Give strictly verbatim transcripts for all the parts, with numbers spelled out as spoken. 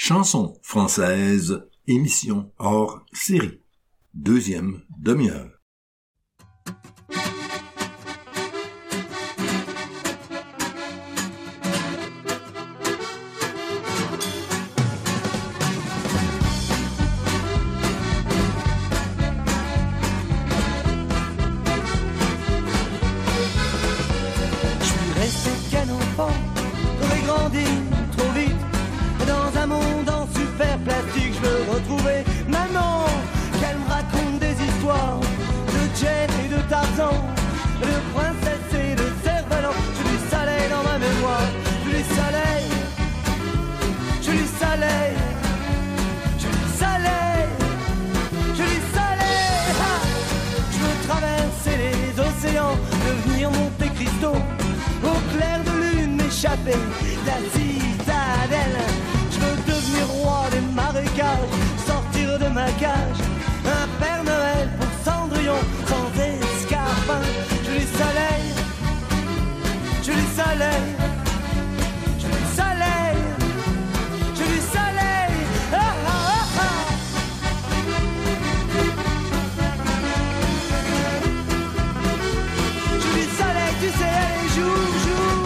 Chansons françaises, émission hors série. Deuxième demi-heure. La citadelle, je veux devenir roi des marécages, sortir de ma cage, un Père Noël pour Cendrillon, sans escarpin. Je lui soleil, je lui soleil, je lui soleil, je lui soleil. Ah, ah, ah, ah. Je lui soleil, tu sais, allez, joue, joue.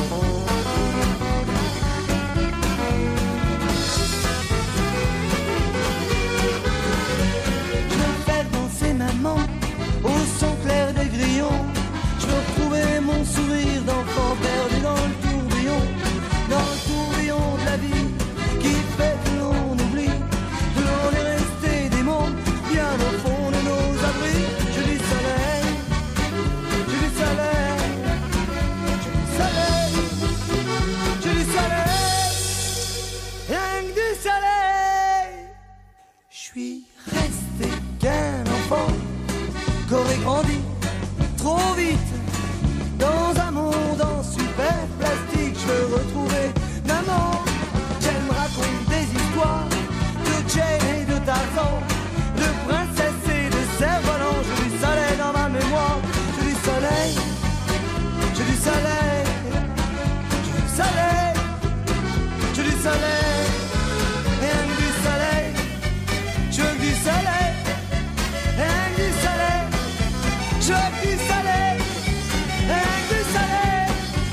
Au son clair des grillons, je veux retrouver mon sourire d'enfant perdu dans le tourbillon, dans le tourbillon de la vie qui fait que l'on oublie que l'on est resté des mondes bien au fond de nos abris. Je dis soleil, je dis soleil, je dis soleil, je dis soleil, rien que du soleil. Je suis resté qu'un enfant qu'aurait grandi trop vite dans un monde en super plastique. Je veux retrouver maman, qu'elle me raconte des histoires de Jane et de Tarzan, de princesse et de cerf-volant. Je du soleil dans ma mémoire, je du soleil, je du soleil, je du soleil, je du soleil, rien que du soleil, je veux du soleil, rien que du soleil. Je veux du soleil, rien que du soleil.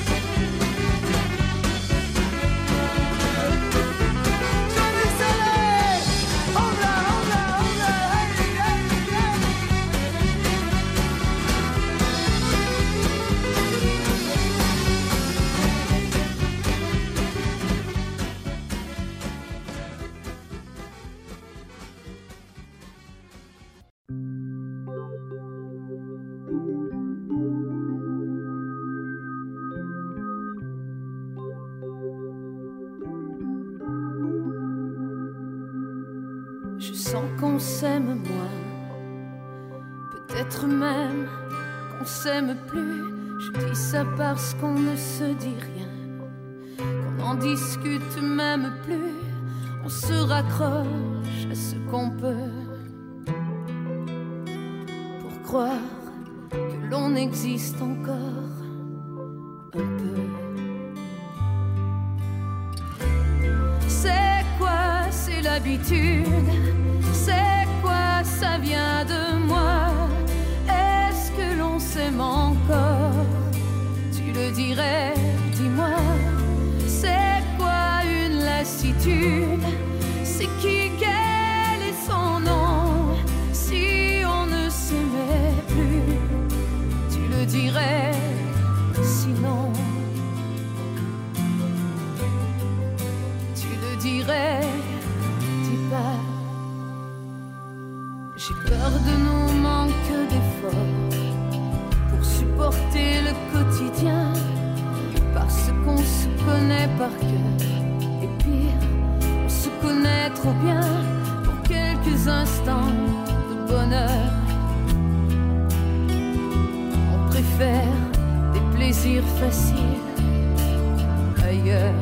Je veux du soleil. On l'a, on l'a, on l'a, hey, hey, Je sens qu'on s'aime moins, peut-être même qu'on s'aime plus. Je dis ça parce qu'on ne se dit rien, qu'on n'en discute même plus. On se raccroche à ce qu'on peut pour croire que l'on existe encore un peu. C'est quoi, c'est l'habitude? C'est quoi, ça vient de moi? Est-ce que l'on s'aime encore? Tu le dirais, dis-moi. C'est quoi une lassitude? C'est qui, quel est son nom? Si on ne s'aimait plus, tu le dirais, sinon tu le dirais, dis pas. J'ai peur de nos manques d'efforts pour supporter le quotidien, parce qu'on se connaît par cœur, et pire, on se connaît trop bien pour quelques instants de bonheur. On préfère des plaisirs faciles ailleurs.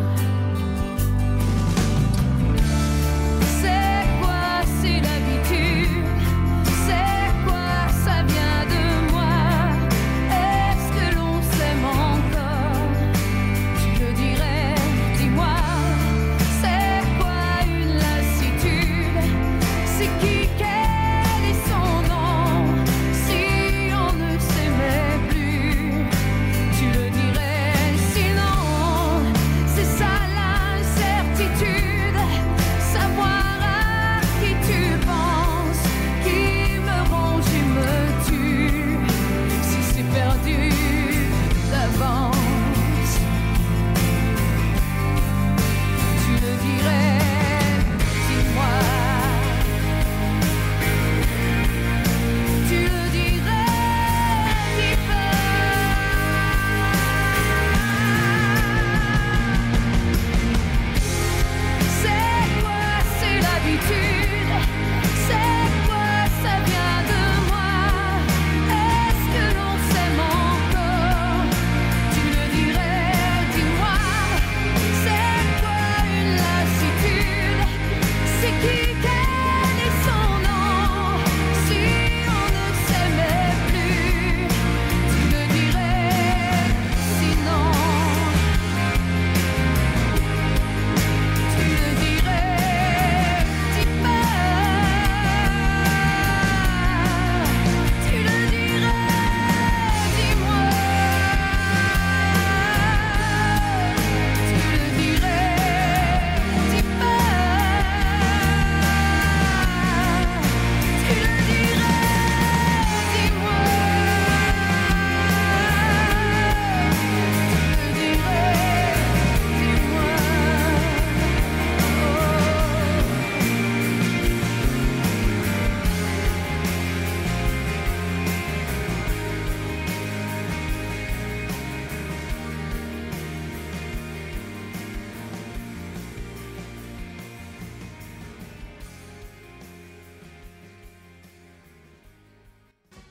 Une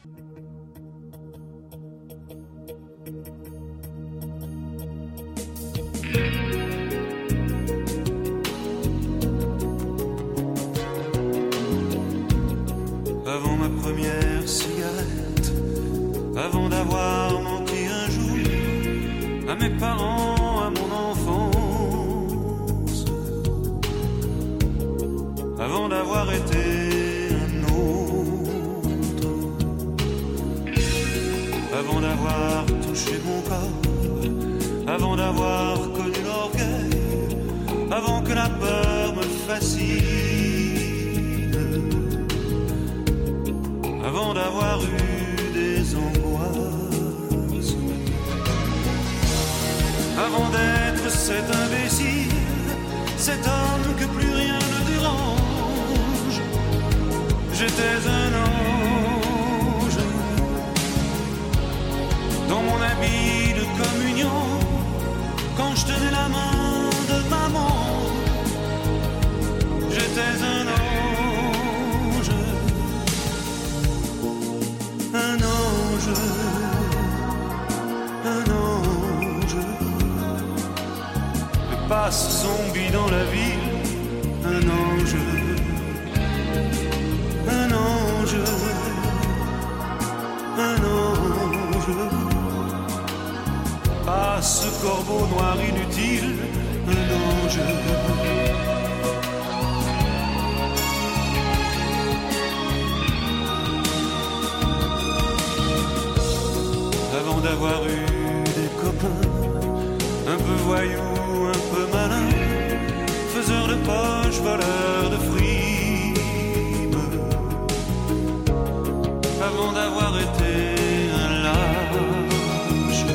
Avant ma première cigarette, avant d'avoir menti un jour à mes parents, à mon enfance, avant d'avoir été un autre, avant d'avoir touché mon corps, avant d'avoir connu l'orgueil, avant que la peur me fascine, avant d'avoir eu des angoisses, avant d'être cet imbécile, cet homme que plus rien ne dérange. J'étais un ange dans mon habit de communion, quand je tenais la main de maman. J'étais un ange, un ange, un ange. Je passe zombie dans la ville, un ange, un ange, un ange. Passe corbeau noir inutile, un ange. Avant d'avoir eu des copains, un peu voyous, un peu malins, faiseurs de poche, voleurs de frimes, avant d'avoir été un lâche,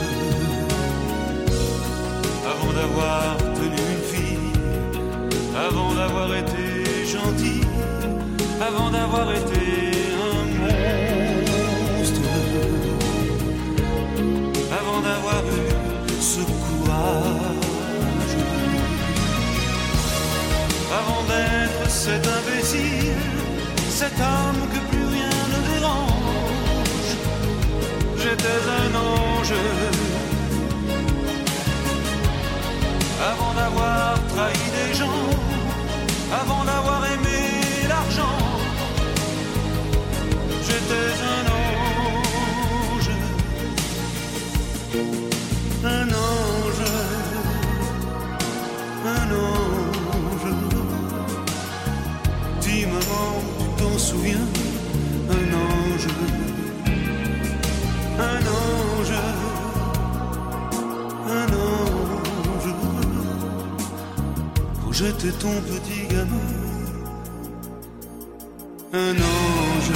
avant d'avoir tenu une fille, avant d'avoir été gentil, avant d'avoir été un monstre, avant d'avoir eu ce courage, avant d'être cet imbécile, cet homme que plus rien ne dérange. J'étais un ange avant d'avoir trahi des gens, avant d'avoir aimé l'argent. J'étais un ange, un ange, un ange. Dis maman, tu t'en souviens? Un ange, un ange, un ange. Quand j'étais ton petit gamin, un ange.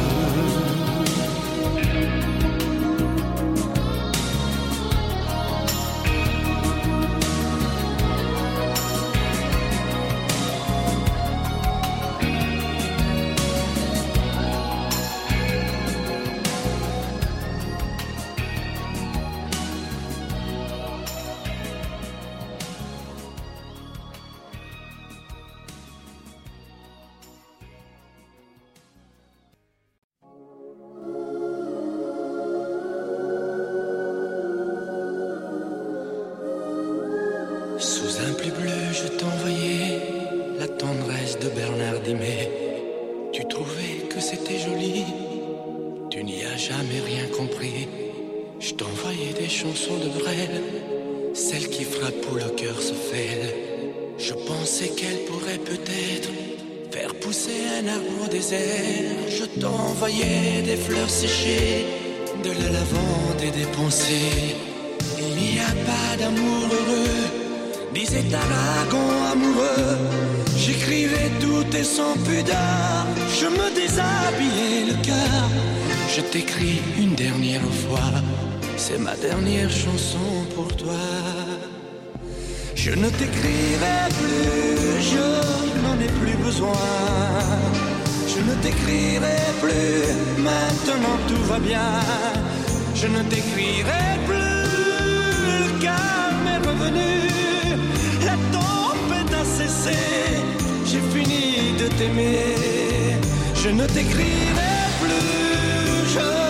Sous un pli bleu, je t'envoyais la tendresse de Bernard Dimet. Tu trouvais que c'était joli, tu n'y as jamais rien compris. Je t'envoyais des chansons de Brel, celles qui frappent où le cœur se fêle. Je pensais qu'elles pourraient peut-être faire pousser un arbre au désert. Je t'envoyais des fleurs séchées, de la lavande et des pensées. Il n'y a pas d'amour heureux, disait Aragon amoureux. J'écrivais tout et sans pudeur, je me déshabillais le cœur. Je t'écris une dernière fois, c'est ma dernière chanson pour toi. Je ne t'écrirai plus, je n'en ai plus besoin. Je ne t'écrirai plus, maintenant tout va bien. Je ne t'écrirai plus, le calme est revenu. La tempête a cessé, j'ai fini de t'aimer. Je ne t'écrirai plus, je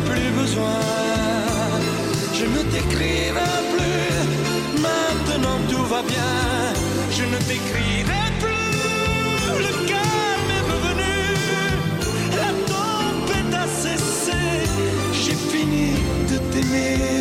plus besoin. Je ne t'écrirai plus, maintenant tout va bien. Je ne t'écrirai plus, le calme est revenu. La tempête a cessé, j'ai fini de t'aimer.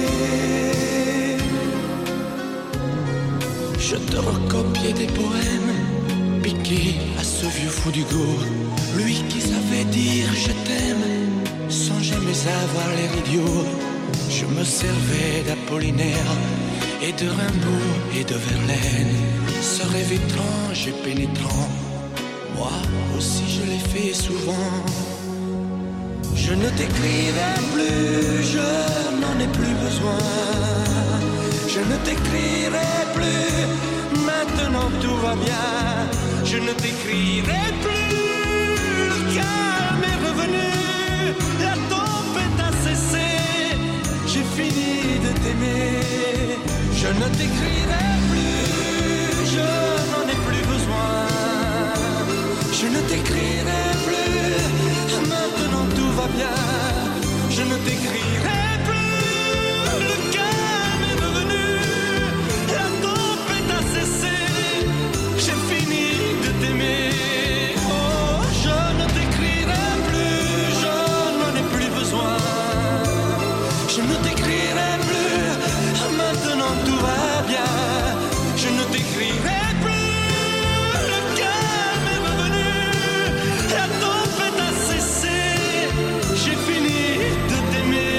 Je te recopiais des poèmes piqués à ce vieux fou d'Hugo, lui qui savait dire je t'aime sans jamais avoir l'air idiot. Je me servais d'Apollinaire et de Rimbaud et de Verlaine, ce rêve étrange et pénétrant, moi aussi je l'ai fait souvent. Je ne t'écrirai plus, je n'en ai plus besoin. Je ne t'écrirai plus, maintenant tout va bien. Je ne t'écrirai plus, le calme est revenu. La tempête a cessé, j'ai fini de t'aimer. Je ne t'écrirai plus, je n'en ai plus besoin. Je ne t'écrirai plus, maintenant tout va bien. Je ne t'écrirai plus, le calme est revenu. La tempête a cessé, j'ai fini de t'aimer. Oh, je ne t'écrirai plus, je n'en ai plus besoin. Je ne t'écrirai plus, maintenant tout va bien. Je ne t'écrirai plus, le calme est revenu. La tempête a cessé, j'ai fini de t'aimer.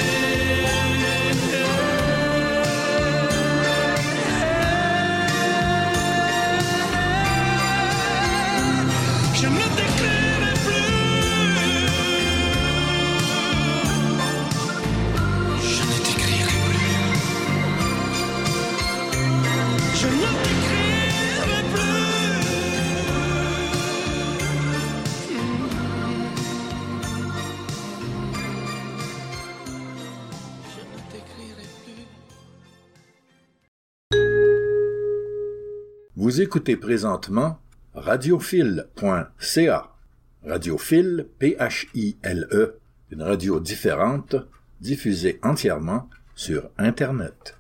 Je ne t'écrirai plus. Je ne t'écrirai plus. Je ne t'écrirai plus. Je ne t'écrirai plus. Vous écoutez présentement radiophile point c a. Radiophile, P H I L E, une radio différente, diffusée entièrement sur Internet.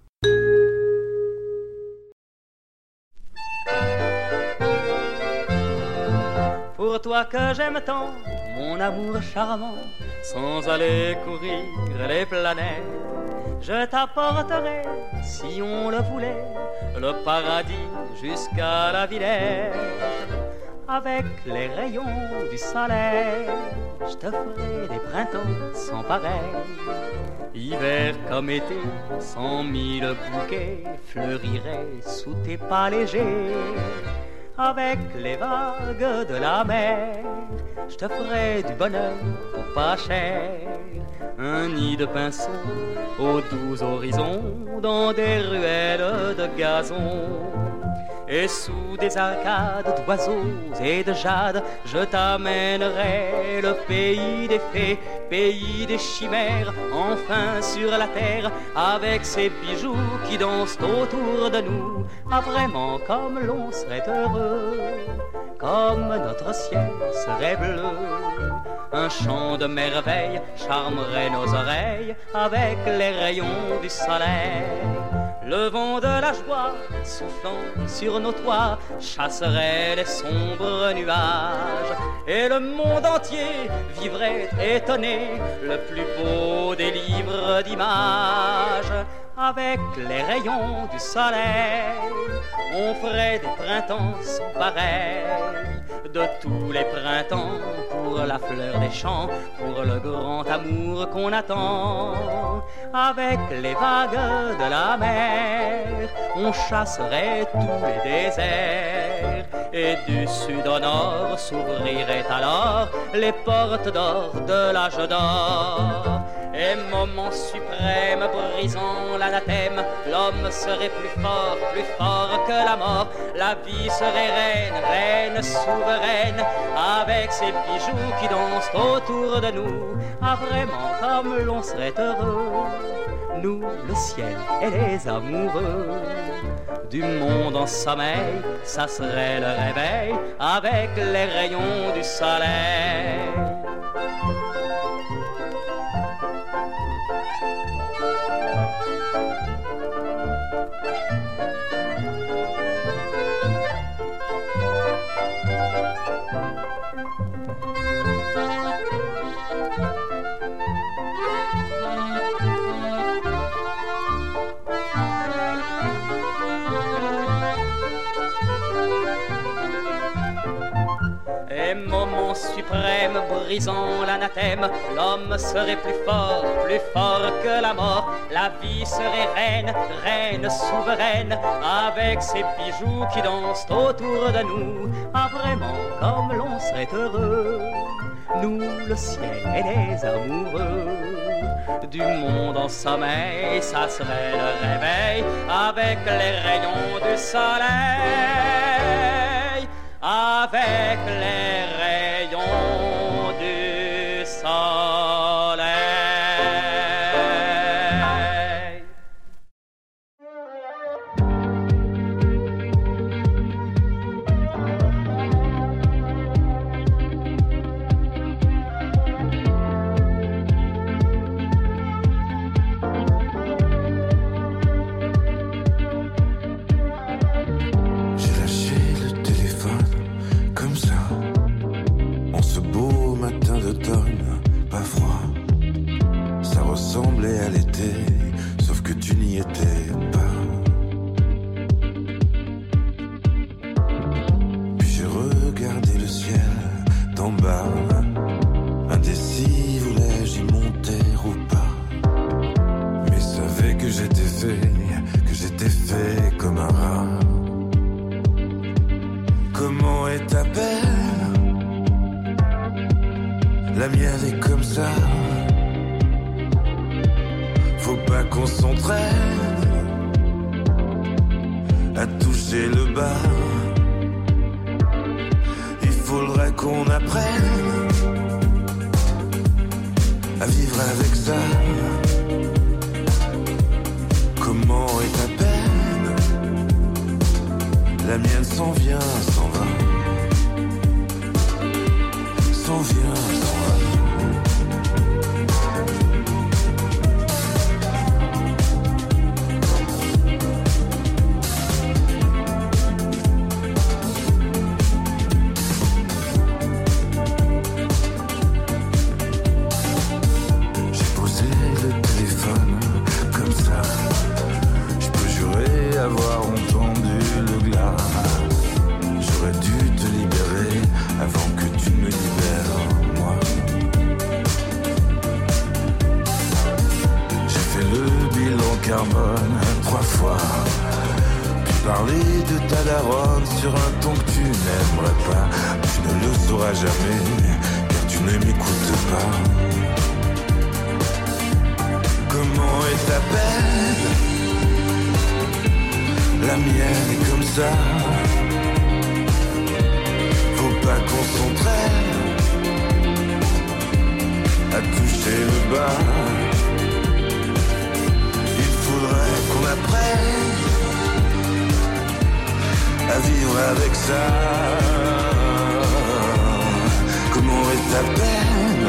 Pour toi que j'aime tant, mon amour charmant, sans aller courir les planètes, je t'apporterai, si on le voulait, le paradis jusqu'à la Villette. Avec les rayons du soleil, je te ferai des printemps sans pareil. Hiver comme été, cent mille bouquets fleuriraient sous tes pas légers. Avec les vagues de la mer, je te ferai du bonheur pour pas cher. Un nid de pinceaux aux doux horizons, dans des ruelles de gazon. Et sous des arcades d'oiseaux et de jade, je t'amènerai le pays des fées, pays des chimères, enfin sur la terre, avec ces bijoux qui dansent autour de nous. Ah vraiment comme l'on serait heureux, comme notre ciel serait bleu. Un chant de merveille charmerait nos oreilles avec les rayons du soleil. Le vent de la joie soufflant sur nos toits chasserait les sombres nuages, et le monde entier vivrait étonné, le plus beau des livres d'images. Avec les rayons du soleil, on ferait des printemps sans pareil. De tous les printemps, pour la fleur des champs, pour le grand amour qu'on attend. Avec les vagues de la mer, on chasserait tous les déserts, et du sud au nord s'ouvriraient alors les portes d'or de l'âge d'or. Et moment suprême brisant l'anathème, l'homme serait plus fort, plus fort que la mort. La vie serait reine, reine souveraine, avec ses bijoux qui dansent autour de nous. Ah vraiment comme l'on serait heureux, nous, le ciel et les amoureux. Du monde en sommeil, ça serait le réveil, avec les rayons du soleil. les moments suprêmes brisant l'anathème, l'homme serait plus fort, plus fort que la mort. La vie serait reine, reine souveraine, avec ses bijoux qui dansent autour de nous. Ah vraiment, comme l'on serait heureux, nous le ciel et les amoureux. Du monde en sommeil, ça serait le réveil, avec les rayons du soleil, avec les rayons du soleil. Ressemblait à l'été, sauf que tu n'y étais pas. Puis j'ai regardé le ciel d'en bas, indécis, voulais-je y monter ou pas. Mais savais que j'étais fait, que j'étais fait comme un rat. Comment est ta peine? La mienne est comme ça. Faut pas qu'on s'entraîne à toucher le bas. Il faudrait qu'on apprenne à vivre avec ça. Comment est ta peine? La mienne s'en vient, s'en va. S'en vient, s'en va. Avoir entendu le glas, j'aurais dû te libérer avant que tu me libères, moi. J'ai fait le bilan carbone trois fois, puis parler de ta daronne sur un ton que tu n'aimerais pas. Tu ne le sauras jamais, car tu ne m'écoutes pas. Comment est ta peine? La mienne est comme ça. Faut pas qu'on s'entraîne à toucher le bas. Il faudrait qu'on apprenne à vivre avec ça. Comment est ta peine?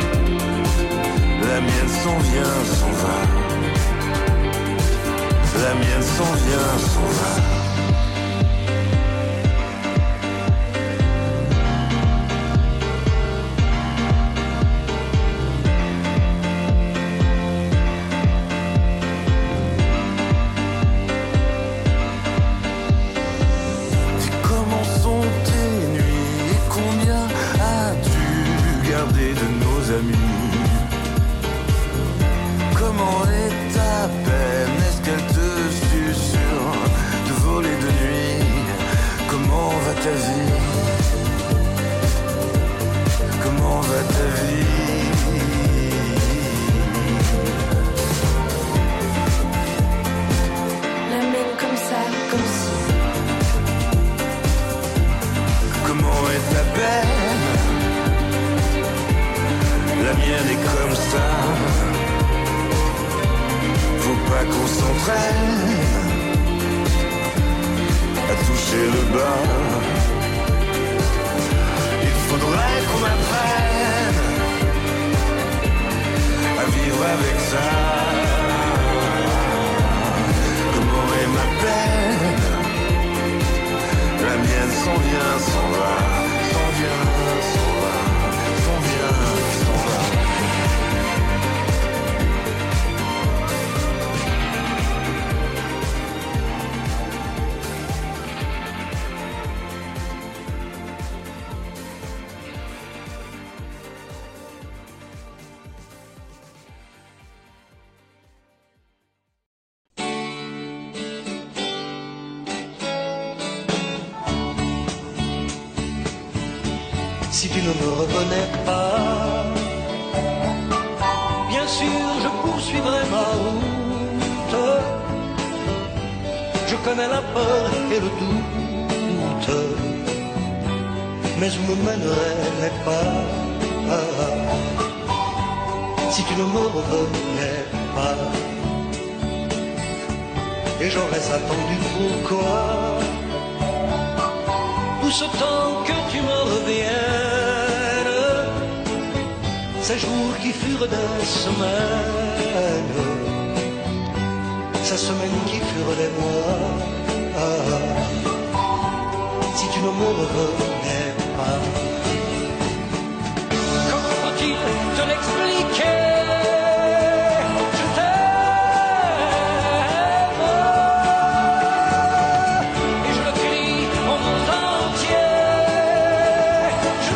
La mienne s'en vient, s'en va. La mienne s'en vient, s'en va. Dis comment sont tes nuits et combien as-tu gardé de nos amis? Comment est ta peine? Est-ce qu'elle te susurre de voler de nuit? Comment va ta vie? Comment va ta vie? La mienne comme ça, comme si. Comment est ta peine? La mienne est comme ça. Faut pas qu'on s'entraîne à toucher le bas. Il faudrait qu'on apprenne à vivre avec ça. Comment est ma peine? La mienne s'en vient, s'en va. S'en vient, s'en va. S'en vient, s'en va. si tu ne me revenais pas. Bien sûr, je poursuivrai ma route. Je connais la peur et le doute, mais où me mènerait mes pas si tu ne me revenais pas. Et j'aurais attendu pourquoi tout ce temps que tu me reviennes, ces jours qui furent des semaines, ces semaines qui furent des mois, si tu ne me revenais pas. Comment faut-il te l'expliquer? Je t'aime et je le crie au monde entier. Je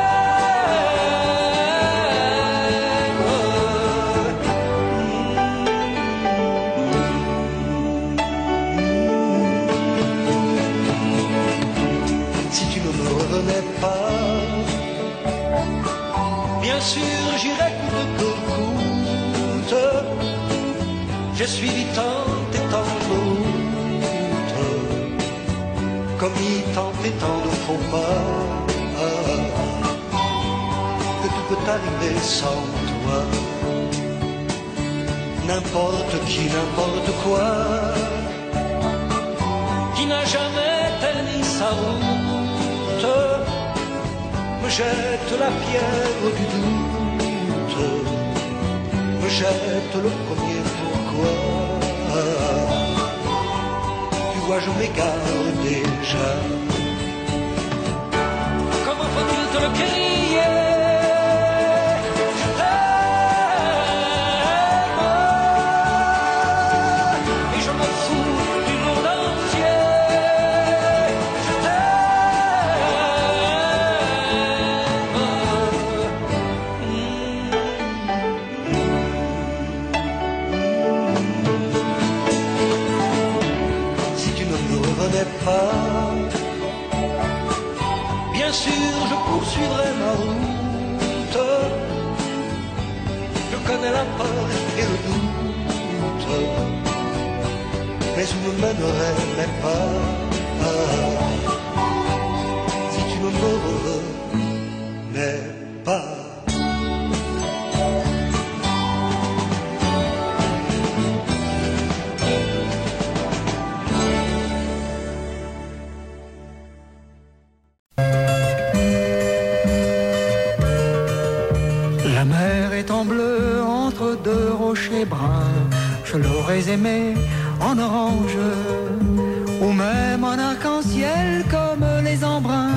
bien sûr, j'irai coûte que coûte. J'ai suivi tant et tant d'autres, commis tant et tant de faux pas, que tout peut arriver sans toi. N'importe qui, n'importe quoi, qui n'a jamais terni sa route, me jette la pierre du doute, me jette le premier pourquoi. Tu vois, je m'égare déjà. Comment faut-il te le crier? Je t'aime et je me fous du monde entier. Je pas. Bien sûr, je poursuivrai ma route. Je connais la peur et le doute, mais où me mènerait mes pas si tu ne me revenais pas. La mer étant bleue entre deux rochers bruns, je l'aurais aimé en orange, ou même en arc-en-ciel comme les embruns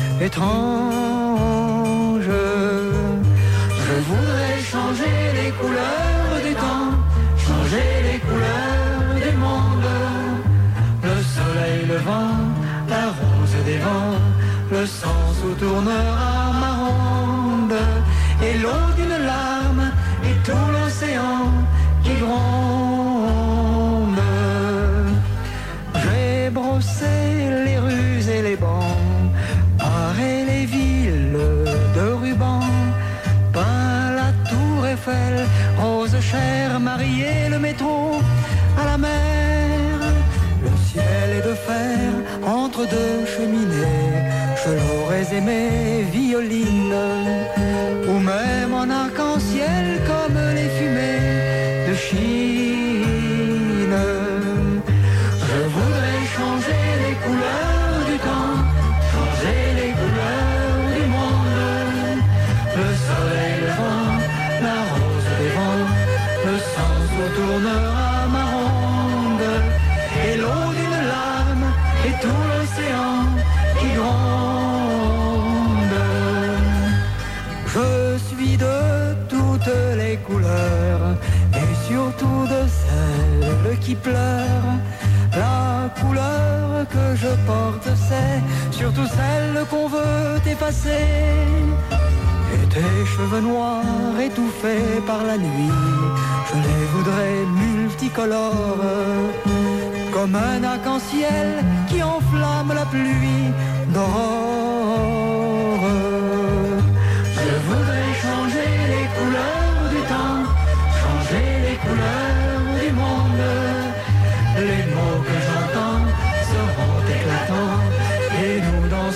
étranges. Je voudrais changer les couleurs du temps, changer les couleurs du monde. Le soleil, le vent, la rose des vents, le sang où tournera ma ronde. Et l'eau d'une larme et tout l'océan qui gronde. J'ai brossé les rues et les bancs, paré les villes de rubans, peint la tour Eiffel, rose chère, marié le métro à la mer. Le ciel est de fer entre deux cheminées, je l'aurais aimé violine, ou même en arc-en-ciel comme les fumées de Chine. Je voudrais changer les couleurs du temps, changer les couleurs du monde. Le soleil, le vent, la rose des vents, le sang où tournera ma ronde. Et l'eau d'une larme et tout l'océan qui gronde. Je suis de toutes les couleurs et surtout de celle qui pleure. La couleur que je porte, c'est surtout celle qu'on veut effacer. Et tes cheveux noirs étouffés par la nuit, je les voudrais multicolores, comme un arc-en-ciel qui enflamme la pluie d'aurore.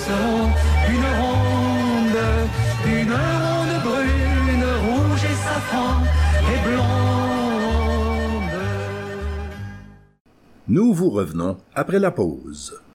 seront une ronde, une ronde brune, rouge et safran et blonde. Nous vous revenons après la pause.